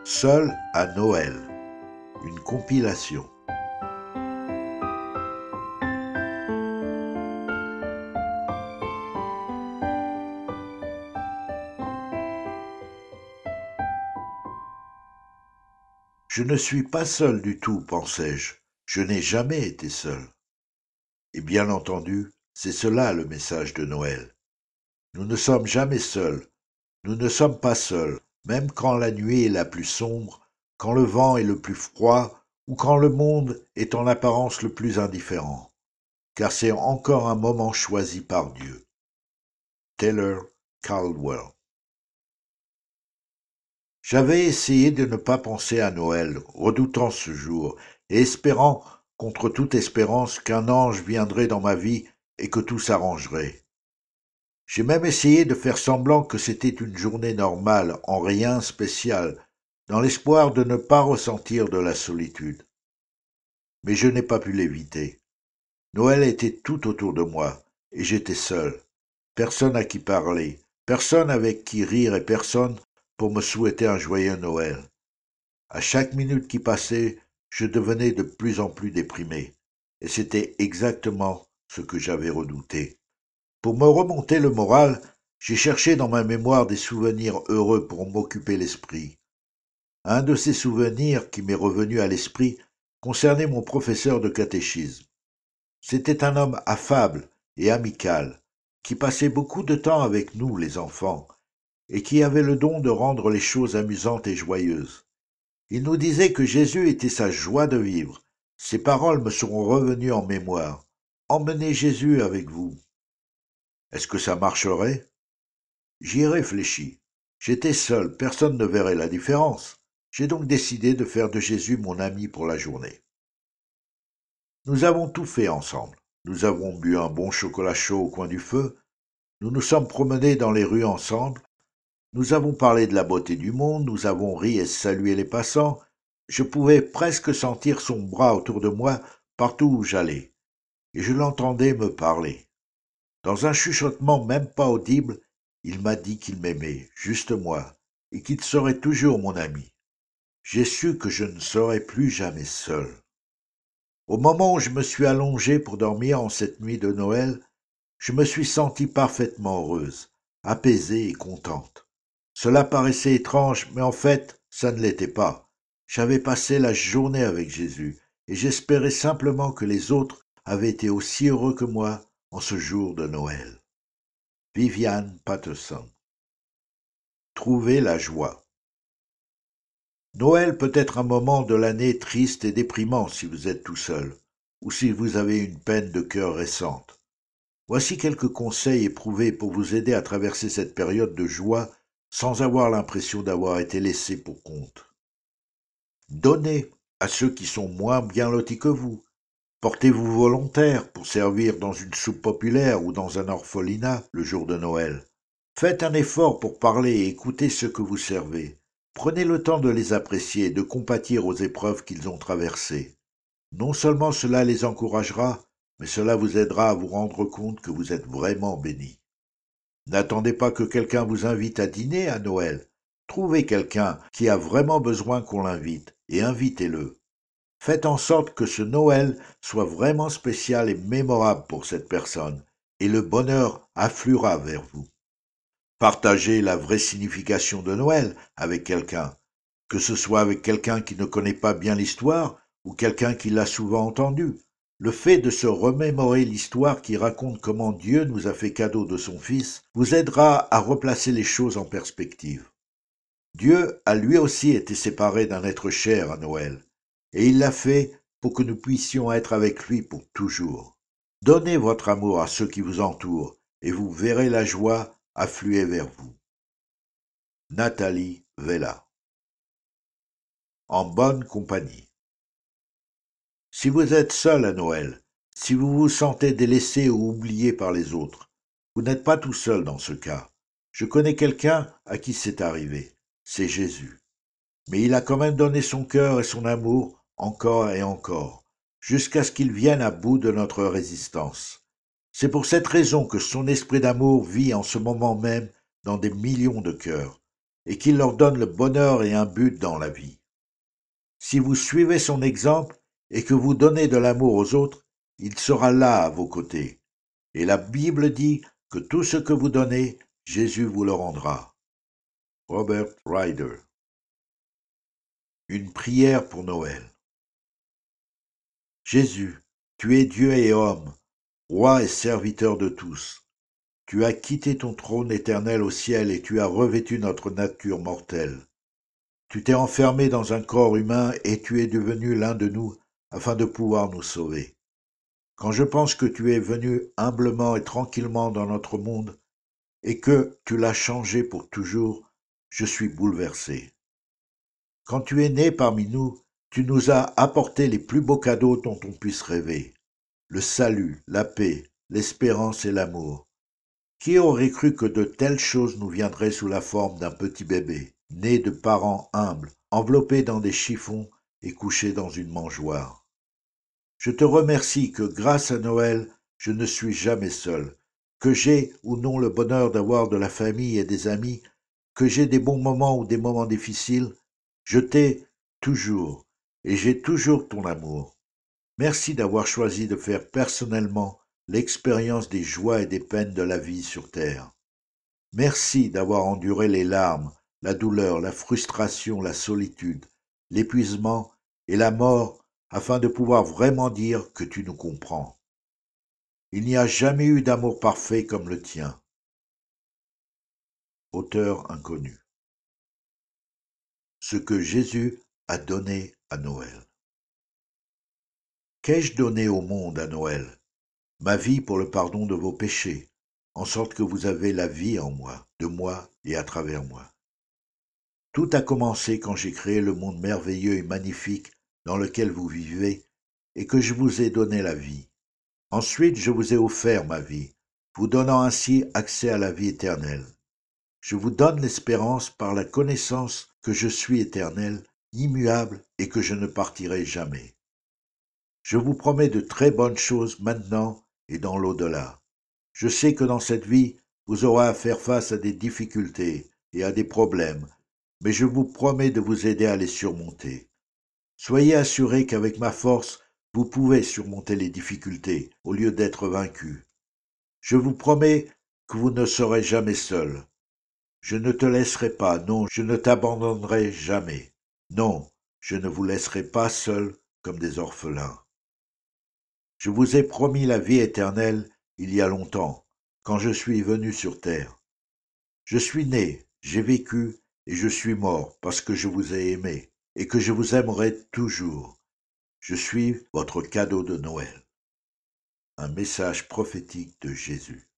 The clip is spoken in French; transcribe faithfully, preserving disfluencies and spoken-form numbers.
Seul à Noël, une compilation. Je ne suis pas seul du tout, pensais-je. Je n'ai jamais été seul. Et bien entendu, c'est cela le message de Noël. Nous ne sommes jamais seuls. Nous ne sommes pas seuls, même quand la nuit est la plus sombre, quand le vent est le plus froid, ou quand le monde est en apparence le plus indifférent. Car c'est encore un moment choisi par Dieu. Taylor Caldwell. J'avais essayé de ne pas penser à Noël, redoutant ce jour, et espérant, contre toute espérance, qu'un ange viendrait dans ma vie et que tout s'arrangerait. J'ai même essayé de faire semblant que c'était une journée normale, en rien spécial, dans l'espoir de ne pas ressentir de la solitude. Mais je n'ai pas pu l'éviter. Noël était tout autour de moi, et j'étais seul. Personne à qui parler, personne avec qui rire et personne pour me souhaiter un joyeux Noël. À chaque minute qui passait, je devenais de plus en plus déprimé, et c'était exactement ce que j'avais redouté. Pour me remonter le moral, j'ai cherché dans ma mémoire des souvenirs heureux pour m'occuper l'esprit. Un de ces souvenirs qui m'est revenu à l'esprit concernait mon professeur de catéchisme. C'était un homme affable et amical, qui passait beaucoup de temps avec nous, les enfants, et qui avait le don de rendre les choses amusantes et joyeuses. Il nous disait que Jésus était sa joie de vivre. Ces paroles me seront revenues en mémoire. Emmenez Jésus avec vous. Est-ce que ça marcherait? J'y ai réfléchi. J'étais seul, personne ne verrait la différence. J'ai donc décidé de faire de Jésus mon ami pour la journée. Nous avons tout fait ensemble. Nous avons bu un bon chocolat chaud au coin du feu. Nous nous sommes promenés dans les rues ensemble. Nous avons parlé de la beauté du monde, nous avons ri et salué les passants. Je pouvais presque sentir son bras autour de moi partout où j'allais, et je l'entendais me parler. Dans un chuchotement même pas audible, il m'a dit qu'il m'aimait, juste moi, et qu'il serait toujours mon ami. J'ai su que je ne serais plus jamais seul. Au moment où je me suis allongé pour dormir en cette nuit de Noël, je me suis sentie parfaitement heureuse, apaisée et contente. Cela paraissait étrange, mais en fait, ça ne l'était pas. J'avais passé la journée avec Jésus, et j'espérais simplement que les autres avaient été aussi heureux que moi en ce jour de Noël. Viviane Patterson. Trouver la joie. Noël peut être un moment de l'année triste et déprimant si vous êtes tout seul, ou si vous avez une peine de cœur récente. Voici quelques conseils éprouvés pour vous aider à traverser cette période de joie sans avoir l'impression d'avoir été laissé pour compte. Donnez à ceux qui sont moins bien lotis que vous. Portez-vous volontaire pour servir dans une soupe populaire ou dans un orphelinat le jour de Noël. Faites un effort pour parler et écouter ceux que vous servez. Prenez le temps de les apprécier et de compatir aux épreuves qu'ils ont traversées. Non seulement cela les encouragera, mais cela vous aidera à vous rendre compte que vous êtes vraiment béni. N'attendez pas que quelqu'un vous invite à dîner à Noël. Trouvez quelqu'un qui a vraiment besoin qu'on l'invite et invitez-le. Faites en sorte que ce Noël soit vraiment spécial et mémorable pour cette personne, et le bonheur affluera vers vous. Partagez la vraie signification de Noël avec quelqu'un, que ce soit avec quelqu'un qui ne connaît pas bien l'histoire ou quelqu'un qui l'a souvent entendue. Le fait de se remémorer l'histoire qui raconte comment Dieu nous a fait cadeau de son Fils vous aidera à replacer les choses en perspective. Dieu a lui aussi été séparé d'un être cher à Noël, et il l'a fait pour que nous puissions être avec lui pour toujours. Donnez votre amour à ceux qui vous entourent, et vous verrez la joie affluer vers vous. Nathalie Vella. En bonne compagnie. Si vous êtes seul à Noël, si vous vous sentez délaissé ou oublié par les autres, vous n'êtes pas tout seul dans ce cas. Je connais quelqu'un à qui c'est arrivé, c'est Jésus. Mais il a quand même donné son cœur et son amour encore et encore, jusqu'à ce qu'il vienne à bout de notre résistance. C'est pour cette raison que son esprit d'amour vit en ce moment même dans des millions de cœurs. et qu'il leur donne le bonheur et un but dans la vie. Si vous suivez son exemple et que vous donnez de l'amour aux autres, il sera là à vos côtés. Et la Bible dit que tout ce que vous donnez, Jésus vous le rendra. Robert Ryder. Une prière pour Noël. Jésus, tu es Dieu et homme, roi et serviteur de tous. Tu as quitté ton trône éternel au ciel et tu as revêtu notre nature mortelle. Tu t'es enfermé dans un corps humain et tu es devenu l'un de nous afin de pouvoir nous sauver. Quand je pense que tu es venu humblement et tranquillement dans notre monde et que tu l'as changé pour toujours, je suis bouleversé. Quand tu es né parmi nous, tu nous as apporté les plus beaux cadeaux dont on puisse rêver. Le salut, la paix, l'espérance et l'amour. Qui aurait cru que de telles choses nous viendraient sous la forme d'un petit bébé, né de parents humbles, enveloppé dans des chiffons et couché dans une mangeoire. Je te remercie que grâce à Noël, je ne suis jamais seul, que j'ai ou non le bonheur d'avoir de la famille et des amis, que j'ai des bons moments ou des moments difficiles, je t'ai toujours et j'ai toujours ton amour. Merci d'avoir choisi de faire personnellement l'expérience des joies et des peines de la vie sur terre. Merci d'avoir enduré les larmes, la douleur, la frustration, la solitude, l'épuisement et la mort afin de pouvoir vraiment dire que tu nous comprends. Il n'y a jamais eu d'amour parfait comme le tien. Auteur inconnu. Ce que Jésus a donné à Noël. Qu'ai-je donné au monde à Noël? Ma vie pour le pardon de vos péchés, en sorte que vous avez la vie en moi, de moi et à travers moi. Tout a commencé quand j'ai créé le monde merveilleux et magnifique dans lequel vous vivez et que je vous ai donné la vie. Ensuite, je vous ai offert ma vie, vous donnant ainsi accès à la vie éternelle. Je vous donne l'espérance par la connaissance que je suis éternel, immuable et que je ne partirai jamais. Je vous promets de très bonnes choses maintenant et dans l'au-delà. Je sais que dans cette vie, vous aurez à faire face à des difficultés et à des problèmes, mais je vous promets de vous aider à les surmonter. Soyez assurés qu'avec ma force, vous pouvez surmonter les difficultés au lieu d'être vaincus. Je vous promets que vous ne serez jamais seul. Je ne te laisserai pas, non, je ne t'abandonnerai jamais. Non, je ne vous laisserai pas seuls comme des orphelins. Je vous ai promis la vie éternelle il y a longtemps, quand je suis venu sur terre. Je suis né, j'ai vécu et je suis mort parce que je vous ai aimé et que je vous aimerai toujours. Je suis votre cadeau de Noël. Un message prophétique de Jésus.